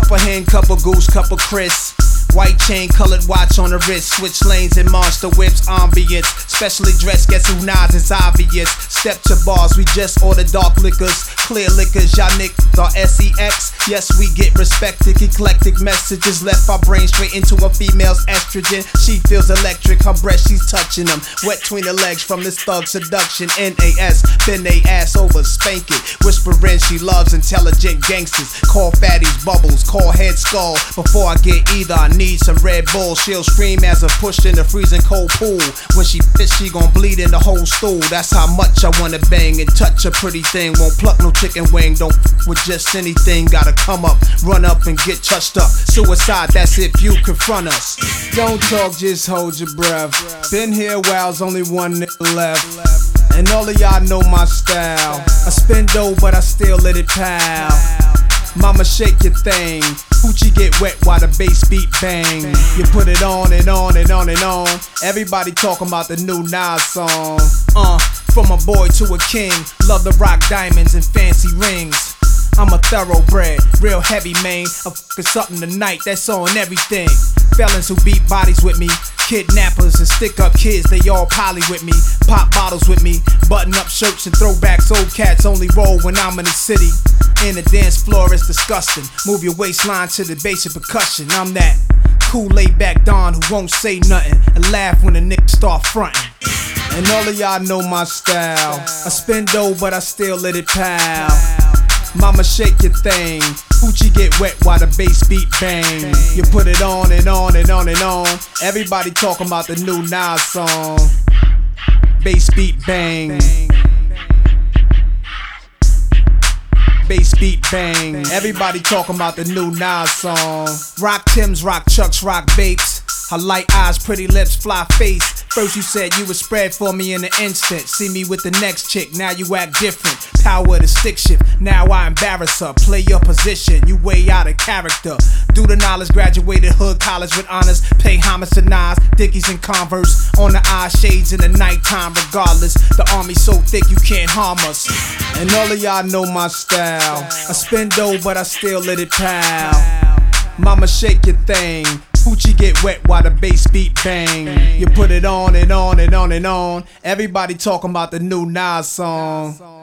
Cup of hen, cup of goose, cup of Chris. White chain, colored watch on the wrist. Switch lanes and monster whips, ambience. Specially dressed, guess who nods, it's obvious. Step to bars, we just order dark liquors. Clear liquors, y'all niggas are sex. Yes, we get respected. Eclectic messages left our brain straight into a female's estrogen. She feels electric, her breast, she's touching them. Wet between the legs from this thug seduction. NAS, bend they ass over, spank it. Whispering she loves intelligent gangsters. Call fatties bubbles, call head skull. Before I get either, I need some Red Bull. She'll scream as I pushed in the freezing cold pool. When she fits, she gon' bleed in the whole stool. That's how much I wanna bang and touch a pretty thing. Won't pluck no chicken wing, don't with just anything. Gotta come up, run up and get touched up. Suicide, that's if you confront us. Don't talk, just hold your breath. Been here a while's only one nigga left. And all of y'all know my style. I spend dough, but I still let it pal. Mama, shake your thing. Hoochie get wet while the bass beat bang. You put it on and on and on and on. Everybody talking about the new Nas song. From a boy to a king. Love the rock diamonds and fancy rings. I'm a thoroughbred, real heavy man. I'm fucking something tonight, that's on everything. Felons who beat bodies with me. Kidnappers and stick up kids, they all poly with me. Pop bottles with me. Button up shirts and throwbacks. Old cats only roll when I'm in the city. In the dance floor, it's disgusting. Move your waistline to the basic percussion. I'm that cool laid back Don who won't say nothing and laugh when the niggas start frontin'. And all of y'all know my style. I spend dough, but I still let it pal. Mama, shake your thing. Hoochie get wet while the bass beat bang. You put it on and on and on and on. Everybody talking about the new Nas song. Bass beat bang. Bass beat bang. Everybody talking about the new Nas song. Rock Tims, rock Chucks, rock Bapes. Her light eyes, pretty lips, fly face. First you said you would spread for me in an instant. See me with the next chick, now you act different. Power of the stick shift, now I embarrass her. Play your position, you way out of character. Do the knowledge, graduated hood college with honors. Pay homage to Nas, Dickies and Converse. On the eye shades in the nighttime regardless. The army so thick you can't harm us. And all of y'all know my style. I spend dough but I still let it pal. Mama, shake your thing. Hoochie get wet while the bass beat bang. You put it on and on and on and on. Everybody talking about the new Nas song.